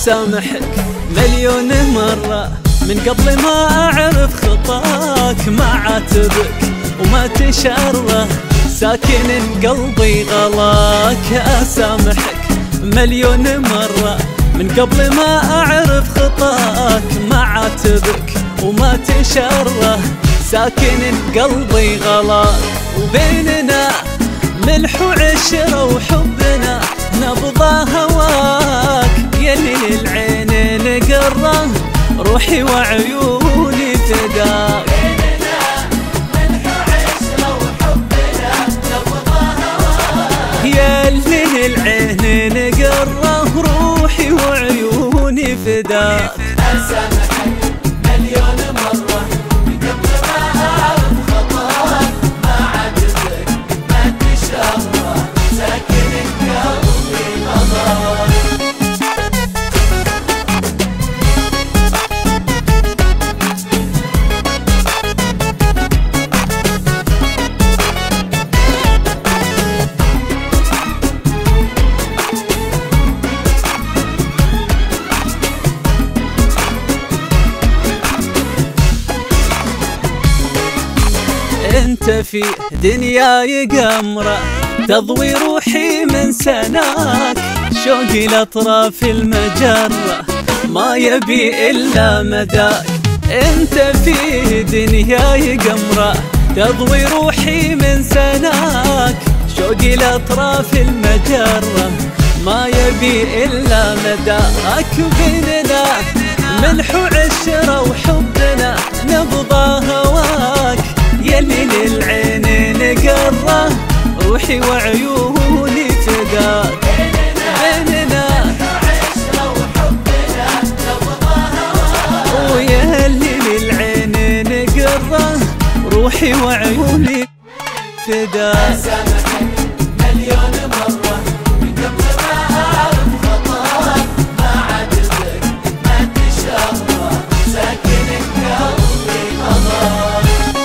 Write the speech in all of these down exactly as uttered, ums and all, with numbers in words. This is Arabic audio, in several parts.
أسامحك مليون مرة من قبل ما أعرف خطاك، ما عاتبك وما تشره، ساكن قلبي غلاك. أسامحك مليون مرة من قبل ما أعرف خطاك، ما عاتبك وما تشره، ساكن قلبي غلاك. وبيننا ملح وعشرة وحبنا نبضى هواك، يلي للعين نقره روحي وعيوني فداك. بيننا ملح وعشرة وحبنا نبضى هواك، يلي للعين نقره روحي وعيوني فداك. أسامحك مليون مرة من قبل ما أعرف خطاك، ما عاتبك ما تشره، ساكن قلبي غلاك. انت في دنياي قمرة تضوي روحي من سناك، شوقي لأطراف المجرة ما يبي إلا مداك. انت في دنياي قمرة تضوي روحي من سناك، شوقي لأطراف المجرة ما يبي إلا مداك. بيننا ملح وعشرة وحبنا نبضى هواك، يلي للعين نقره روحي وعيوني فداك. بيننا عشرة وحبنا نبضى هواك، ويلي للعين نقره روحي وعيوني فداك. أسامحك مليون مرة من قبل ما أعرف خطاك، ما عاتبك ما تشره، ساكن قلبي غلاك.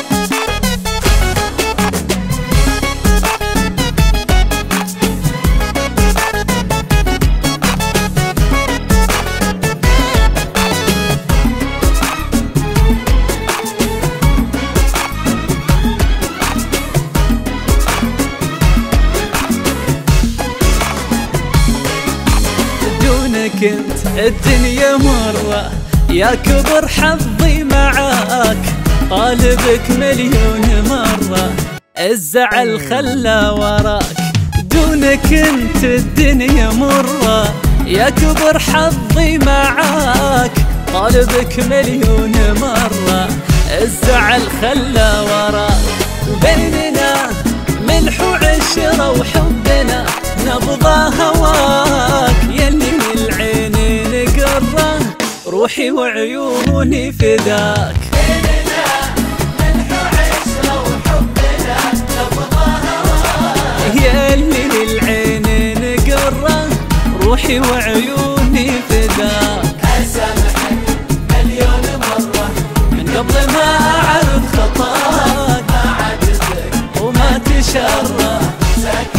كنت الدنيا مرة يا كبر حظي معاك، طالبك مليون مرة الزعل خلى وراك. دونك انت الدنيا مرة يا كبر حظي معاك، طالبك مليون مرة الزعل خلى وراك. وبيننا ملح وعشرة وحبنا نبضى هواك، يلي للعين نقره روحي وعيوني فداك. بيننا ملح وعشرة وحبنا نبضى هواك، يلي للعين نقره روحي وعيوني فداك. أسامحك مليون مرة من قبل ما أعرف خطاك، ما عاتبك وما تشره، ساكن